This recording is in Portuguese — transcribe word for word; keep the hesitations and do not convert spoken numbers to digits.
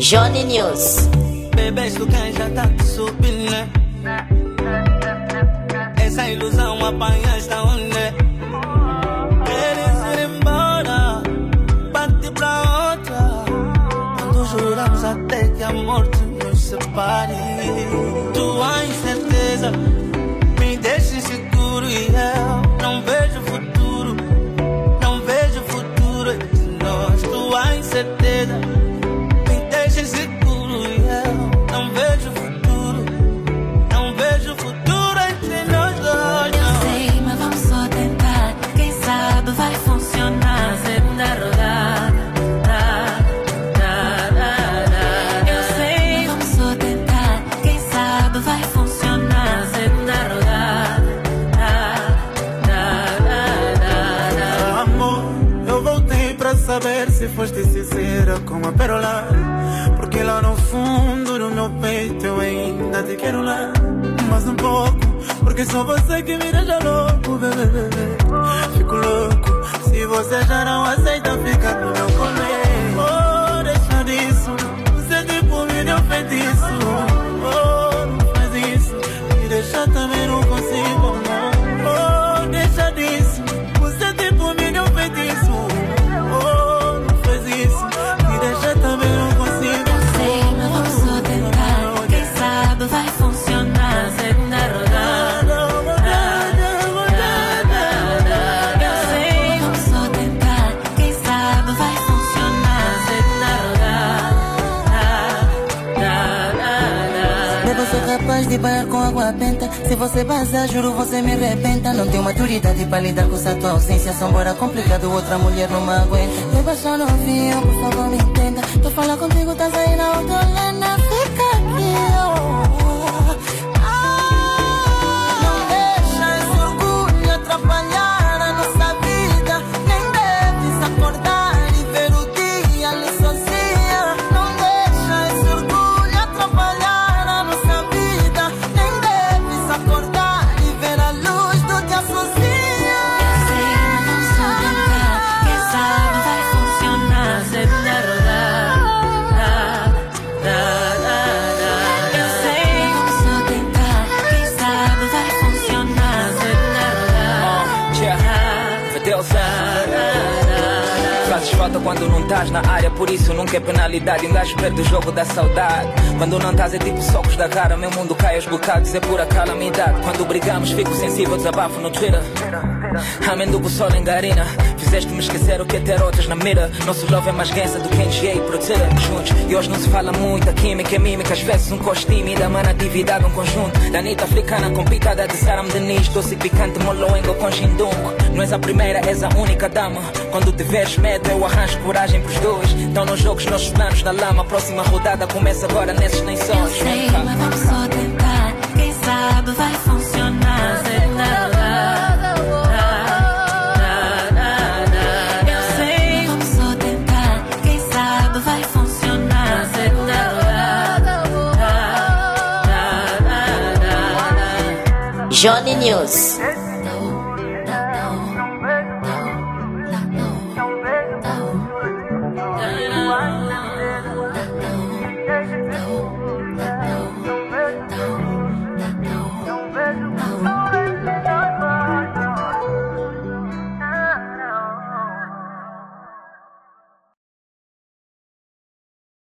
Johnny News. Bebês do quem já tá te subindo, né? Essa ilusão apanhaste aonde? Queres ir embora, parte pra outra, quando juramos até que a morte nos separe. Tua incerteza me deixa inseguro e eu não vejo futuro, não vejo futuro entre nós. Tua incerteza me deixa inseguro e eu não vejo futuro, não vejo futuro entre nós dois. Eu sei, mas vamos só tentar. Quem sabe vai funcionar. Segunda rodada. Eu sei, vamos só tentar. Quem sabe vai funcionar. Segunda rodada. Amor, eu voltei pra saber se foste sincera como a pérola, porque lá no fundo do meu peito eu ainda te quero lá. Mas um pouco, porque só você que me deixa louco, bebê, bebê. Fico louco, se você já não aceita ficar no meu colete. Oh, deixa disso, você tipo me deu feitiço. Oh, não faz isso, me deixa também não consigo, não. Oh, deixa disso, você tipo me deu feitiço. Oh, não faz isso, me deixa também não consigo. Eu sei, mas vamos só tentar. Quem sabe vai funcionar. Segunda rodada. Eu sei, vamos só tentar. Quem sabe vai funcionar. Segunda rodada. Bebo, sou capaz de banhar com água benta. Se você bazar, juro, você me arrebenta. Não tenho maturidade pra lidar com essa tua ausência. São bora complicado, outra mulher não me aguenta. Beba, só novinho, por favor me entenda. Tô falando contigo, tá saindo a outra lena. Fica aqui, oh. Não deixa esse orgulho atrapalhar a nossa vida. Nem deves acordar e ver o dia ali sozinha. Não deixa esse orgulho atrapalhar a nossa vida. Nem deves acordar e ver a luz do dia sozinha. Eu sei, mas vamos só tentar. Quem sabe vai funcionar. Segunda rodada. Eu sei, vamos só tentar. Quem sabe vai funcionar. Segunda rodada. Fazes falta quando não estás na área, por isso nunca é penalidade. Um gajo perde o jogo da saudade. Quando não estás é tipo socos da cara. Meu mundo cai aos bocados, é pura calamidade. Quando brigamos fico sensível, desabafo no Twitter. Amendugo sol em garina. Fizeste-me esquecer o que é ter outras na mira. Nosso love é mais gansa do que N G A e Procura. Juntos, e hoje não se fala muito. A química é mímica, às vezes um costume. Da manatividade um conjunto. Da Anitta africana com pitada de Saram Denis. Doce picante, moloengo com xindunco. Não és a primeira, és a única dama. Quando tiveres medo eu arranjo coragem pros dois. Estão nos jogos, nossos planos na lama. A próxima rodada começa agora nesses nem sons. Eu sei, mas vamos só tentar. Quem sabe vai funcionar. Segunda rodada. Eu sei, vamos só tentar. Quem sabe vai funcionar. Segunda rodada. Johnny News.